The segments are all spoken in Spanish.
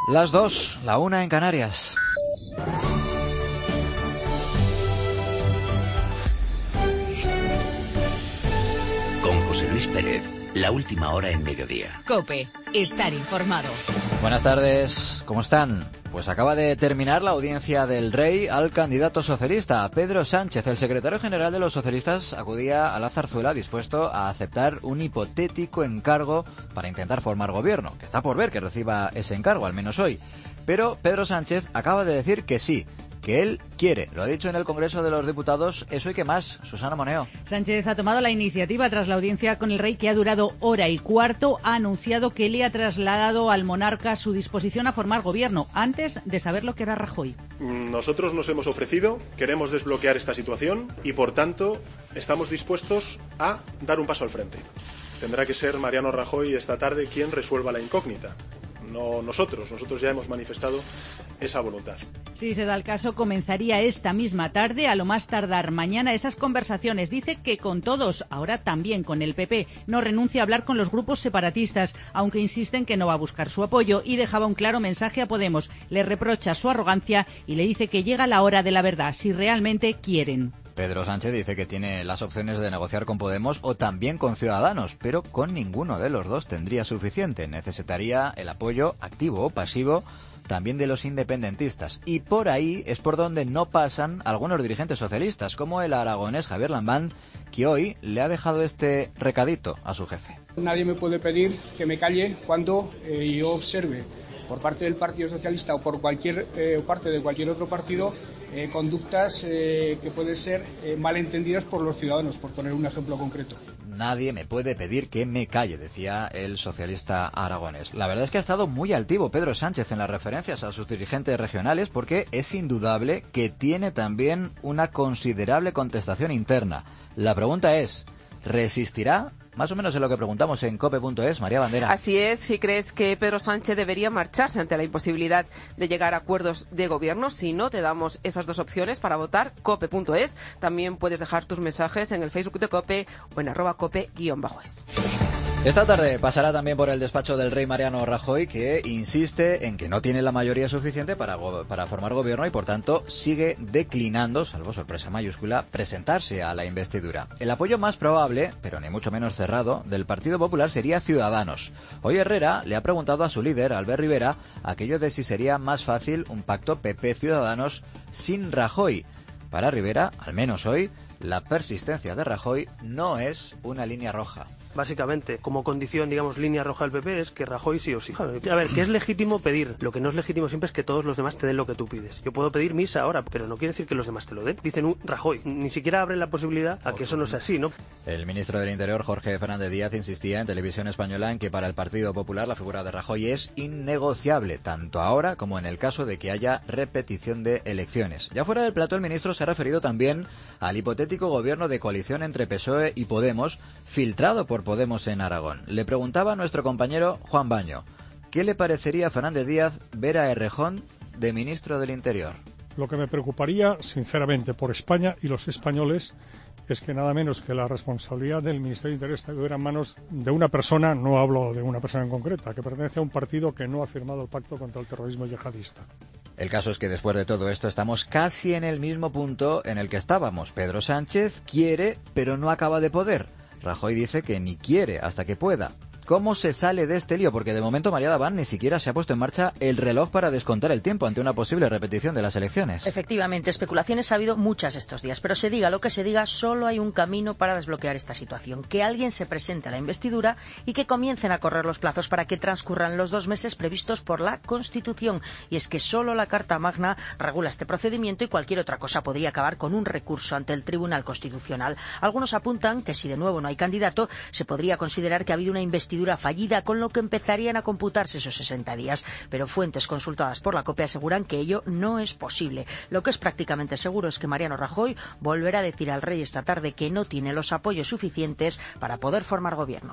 Las 2, la 1 en Canarias. Con José Luis Pérez, la última hora en mediodía. COPE, estar informado. Buenas tardes, ¿cómo están? Pues acaba de terminar la audiencia del Rey al candidato socialista, Pedro Sánchez. El secretario general de los socialistas acudía a la zarzuela dispuesto a aceptar un hipotético encargo para intentar formar gobierno, que está por ver que reciba ese encargo, al menos hoy. Pero Pedro Sánchez acaba de decir que sí, que él quiere. Lo ha dicho en el Congreso de los Diputados. Eso y qué más. Susana Moneo. Sánchez ha tomado la iniciativa tras la audiencia con el Rey, que ha durado hora y cuarto. Ha anunciado que le ha trasladado al monarca su disposición a formar gobierno, antes de saber lo que era Rajoy. Nosotros nos hemos ofrecido, queremos desbloquear esta situación y, por tanto, estamos dispuestos a dar un paso al frente. Tendrá que ser Mariano Rajoy esta tarde quien resuelva la incógnita. No nosotros ya hemos manifestado esa voluntad. Si se da el caso, comenzaría esta misma tarde, a lo más tardar mañana, esas conversaciones. Dice que con todos, ahora también con el PP. No renuncia a hablar con los grupos separatistas, aunque insisten que no va a buscar su apoyo, y dejaba un claro mensaje a Podemos. Le reprocha su arrogancia y le dice que llega la hora de la verdad, si realmente quieren. Pedro Sánchez dice que tiene las opciones de negociar con Podemos o también con Ciudadanos, pero con ninguno de los dos tendría suficiente. Necesitaría el apoyo activo o pasivo también de los independentistas. Y por ahí es por donde no pasan algunos dirigentes socialistas, como el aragonés Javier Lambán, que hoy le ha dejado este recadito a su jefe. Nadie me puede pedir que me calle cuando yo observe por parte del Partido Socialista o por cualquier parte de cualquier otro partido conductas que pueden ser malentendidas por los ciudadanos, por poner un ejemplo concreto. Nadie me puede pedir que me calle, decía el socialista aragonés. La verdad es que ha estado muy altivo Pedro Sánchez en las referencias a sus dirigentes regionales, porque es indudable que tiene también una considerable contestación interna. La pregunta es, ¿resistirá? Más o menos es lo que preguntamos en cope.es. María Bandera. Así es, si crees que Pedro Sánchez debería marcharse ante la imposibilidad de llegar a acuerdos de gobierno, si no, te damos esas dos opciones para votar, cope.es. También puedes dejar tus mensajes en el Facebook de Cope o en @cope_es. Esta tarde pasará también por el despacho del Rey Mariano Rajoy, que insiste en que no tiene la mayoría suficiente para formar gobierno y, por tanto, sigue declinando, salvo sorpresa mayúscula, presentarse a la investidura. El apoyo más probable, pero ni mucho menos cerrado, del Partido Popular sería Ciudadanos. Hoy Herrera le ha preguntado a su líder, Albert Rivera, aquello de si sería más fácil un pacto PP-Ciudadanos sin Rajoy. Para Rivera, al menos hoy, la persistencia de Rajoy no es una línea roja. Básicamente, como condición, digamos, línea roja del PP es que Rajoy sí o sí. A ver, que es legítimo pedir. Lo que no es legítimo siempre es que todos los demás te den lo que tú pides. Yo puedo pedir misa ahora, pero no quiere decir que los demás te lo den. Dicen Rajoy. Ni siquiera abren la posibilidad a que eso no sea así, ¿no? El ministro del Interior, Jorge Fernández Díaz, insistía en Televisión Española en que para el Partido Popular la figura de Rajoy es innegociable, tanto ahora como en el caso de que haya repetición de elecciones. Ya fuera del plató, el ministro se ha referido también al hipotético gobierno de coalición entre PSOE y Podemos, filtrado por Podemos en Aragón. Le preguntaba a nuestro compañero Juan Baño, ¿qué le parecería a Fernández Díaz ver a Errejón de ministro del Interior? Lo que me preocuparía, sinceramente, por España y los españoles, es que nada menos que la responsabilidad del Ministerio de Interior estuviera en manos de una persona, no hablo de una persona en concreta, que pertenece a un partido que no ha firmado el pacto contra el terrorismo yihadista. El caso es que después de todo esto estamos casi en el mismo punto en el que estábamos. Pedro Sánchez quiere, pero no acaba de poder. Rajoy dice que ni quiere hasta que pueda. ¿Cómo se sale de este lío? Porque de momento María Daván ni siquiera se ha puesto en marcha el reloj para descontar el tiempo ante una posible repetición de las elecciones. Efectivamente, especulaciones ha habido muchas estos días, pero se diga lo que se diga, solo hay un camino para desbloquear esta situación: que alguien se presente a la investidura y que comiencen a correr los plazos para que transcurran los 2 meses previstos por la Constitución. Y es que solo la Carta Magna regula este procedimiento y cualquier otra cosa podría acabar con un recurso ante el Tribunal Constitucional. Algunos apuntan que si de nuevo no hay candidato, se podría considerar que ha habido una investidura fallida, con lo que empezarían a computarse esos 60 días. Pero fuentes consultadas por la COPE aseguran que ello no es posible. Lo que es prácticamente seguro es que Mariano Rajoy volverá a decir al Rey esta tarde que no tiene los apoyos suficientes para poder formar gobierno.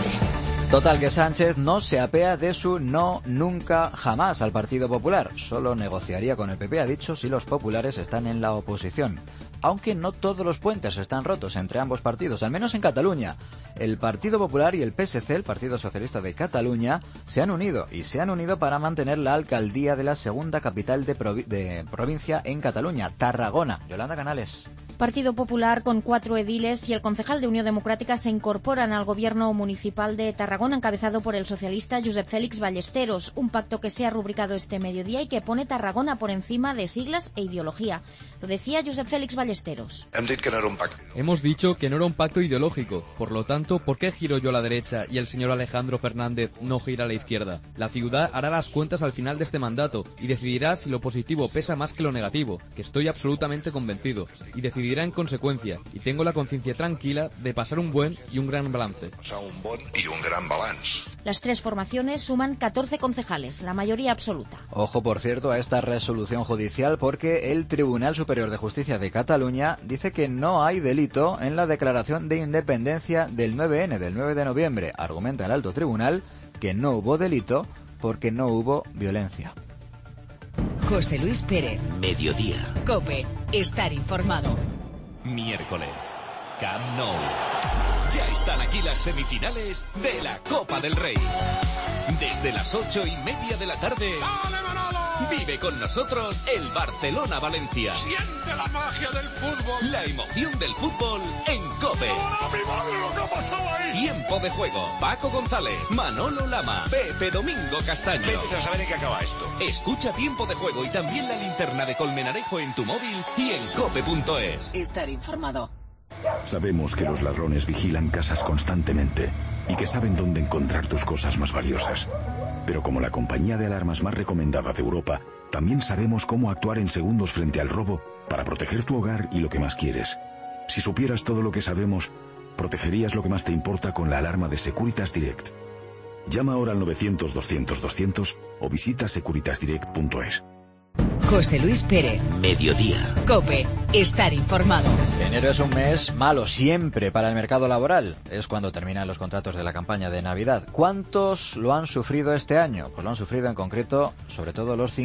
Total, que Sánchez no se apea de su no, nunca, jamás al Partido Popular. Solo negociaría con el PP, ha dicho, si los populares están en la oposición. aunque no todos los puentes están rotos entre ambos partidos, al menos en Cataluña. El Partido Popular y el PSC, el Partido Socialista de Cataluña, se han unido para mantener la alcaldía de la segunda capital de provincia en Cataluña, Tarragona. Yolanda Canales. Partido Popular con 4 ediles y el concejal de Unión Democrática se incorporan al gobierno municipal de Tarragona, encabezado por el socialista Josep Félix Ballesteros, un pacto que se ha rubricado este mediodía y que pone Tarragona por encima de siglas e ideología. Lo decía Josep Félix Ballesteros. Hemos dicho que no era un pacto ideológico, por lo tanto, ¿por qué giro yo a la derecha y el señor Alejandro Fernández no gira a la izquierda? La ciudad hará las cuentas al final de este mandato y decidirá si lo positivo pesa más que lo negativo, que estoy absolutamente convencido, y decidirá en consecuencia, y tengo la conciencia tranquila de pasar un buen y un gran balance. Las 3 formaciones suman 14 concejales, la mayoría absoluta. Ojo, por cierto, a esta resolución judicial, porque el Tribunal Superior de Justicia de Cataluña dice que no hay delito en la declaración de independencia del 9N, del 9 de noviembre. Argumenta el alto tribunal que no hubo delito porque no hubo violencia. José Luis Pérez. Mediodía. COPE. Estar informado. Miércoles. Camp Nou. Ya están aquí las semifinales de la Copa del Rey. Desde las 8:30 de la tarde. Vive con nosotros el Barcelona-Valencia. Siente la magia del fútbol. La emoción del fútbol en COPE. ¡Oh, mi madre, lo que ha pasado ahí! Tiempo de juego. Paco González, Manolo Lama, Pepe Domingo Castaño. Vete a saber en qué acaba esto. Escucha Tiempo de Juego y también la linterna de Colmenarejo en tu móvil y en cope.es. Estar informado. Sabemos que los ladrones vigilan casas constantemente y que saben dónde encontrar tus cosas más valiosas. Pero como la compañía de alarmas más recomendada de Europa, también sabemos cómo actuar en segundos frente al robo para proteger tu hogar y lo que más quieres. Si supieras todo lo que sabemos, protegerías lo que más te importa con la alarma de Securitas Direct. Llama ahora al 900-200-200 o visita securitasdirect.es. José Luis Pérez. Mediodía. COPE. Estar informado. Enero es un mes malo siempre para el mercado laboral. Es cuando terminan los contratos de la campaña de Navidad. ¿Cuántos lo han sufrido este año? Pues lo han sufrido en concreto, sobre todo los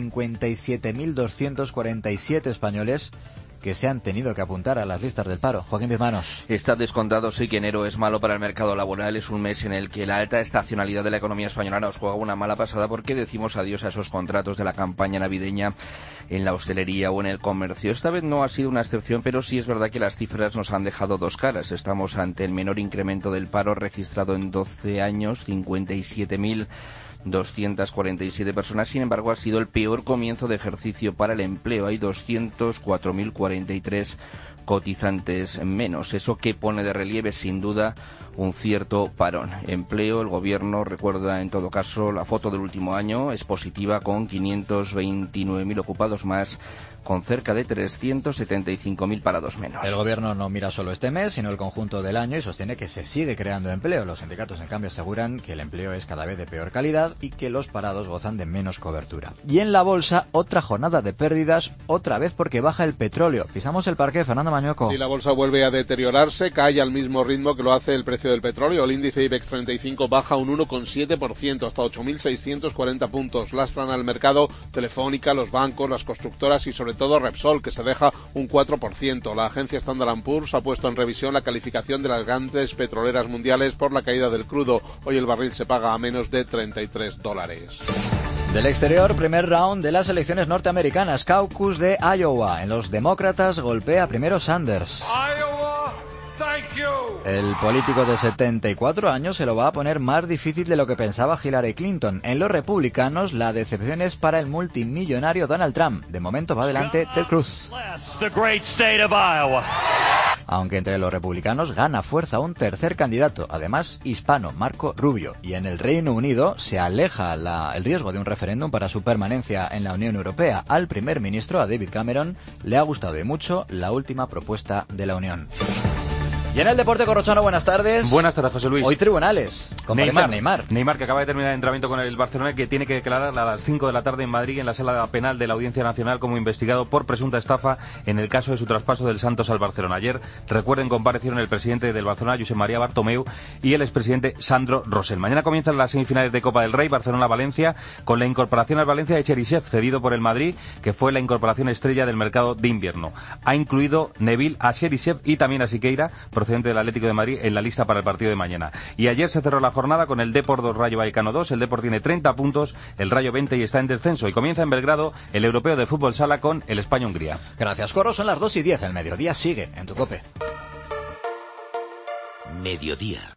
57.247 españoles que se han tenido que apuntar a las listas del paro. Joaquín Bizmanos. Está descontado, sí, que enero es malo para el mercado laboral. Es un mes en el que la alta estacionalidad de la economía española nos juega una mala pasada porque decimos adiós a esos contratos de la campaña navideña en la hostelería o en el comercio. Esta vez no ha sido una excepción, pero sí es verdad que las cifras nos han dejado dos caras. Estamos ante el menor incremento del paro registrado en 12 años, 57.247 personas. Sin embargo, ha sido el peor comienzo de ejercicio para el empleo. Hay 204.043 cotizantes menos. Eso que pone de relieve, sin duda, un cierto parón. Empleo, el gobierno recuerda en todo caso la foto del último año, es positiva con 529.000 ocupados más, con cerca de 375.000 parados menos. El gobierno no mira solo este mes, sino el conjunto del año y sostiene que se sigue creando empleo. Los sindicatos, en cambio, aseguran que el empleo es cada vez de peor calidad y que los parados gozan de menos cobertura. Y en la bolsa, otra jornada de pérdidas, otra vez porque baja el petróleo. Pisamos el parque, Fernando Mañueco. Sí, la bolsa vuelve a deteriorarse, cae al mismo ritmo que lo hace el precio del petróleo. El índice IBEX 35 baja un 1,7%, hasta 8.640 puntos. Lastran al mercado Telefónica, los bancos, las constructoras y sobre todo Repsol, que se deja un 4%. La agencia Standard & Poor's ha puesto en revisión la calificación de las grandes petroleras mundiales por la caída del crudo. Hoy el barril se paga a menos de $33. Del exterior, primer round de las elecciones norteamericanas, caucus de Iowa. En los demócratas golpea primero Sanders. El político de 74 años se lo va a poner más difícil de lo que pensaba Hillary Clinton. En los republicanos, la decepción es para el multimillonario Donald Trump. De momento va adelante Ted Cruz. Aunque entre los republicanos gana fuerza un tercer candidato, además hispano, Marco Rubio. Y en el Reino Unido se aleja el riesgo de un referéndum para su permanencia en la Unión Europea. Al primer ministro, a David Cameron, le ha gustado y mucho la última propuesta de la Unión. Y en el deporte corrochano, buenas tardes. Buenas tardes, José Luis. Hoy tribunales. Con Neymar, que acaba de terminar el entrenamiento con el Barcelona, que tiene que declarar a las 5 de la tarde en Madrid, en la sala penal de la Audiencia Nacional, como investigado por presunta estafa en el caso de su traspaso del Santos al Barcelona. Ayer, recuerden, comparecieron el presidente del Barcelona, Josep María Bartomeu, y el expresidente Sandro Rosell. Mañana comienzan las semifinales de Copa del Rey, Barcelona-Valencia, con la incorporación al Valencia de Cheryshev, cedido por el Madrid, que fue la incorporación estrella del mercado de invierno. Ha incluido Neville a Cheryshev y también a Siqueira, procedente del Atlético de Madrid, en la lista para el partido de mañana. Y ayer se cerró la jornada con el Depor 2, Rayo Vallecano 2. El Depor tiene 30 puntos, el Rayo 20 y está en descenso. Y comienza en Belgrado el Europeo de Fútbol Sala con el España-Hungría. Gracias, Corro. Son las 2:10. El mediodía sigue en tu COPE. Mediodía.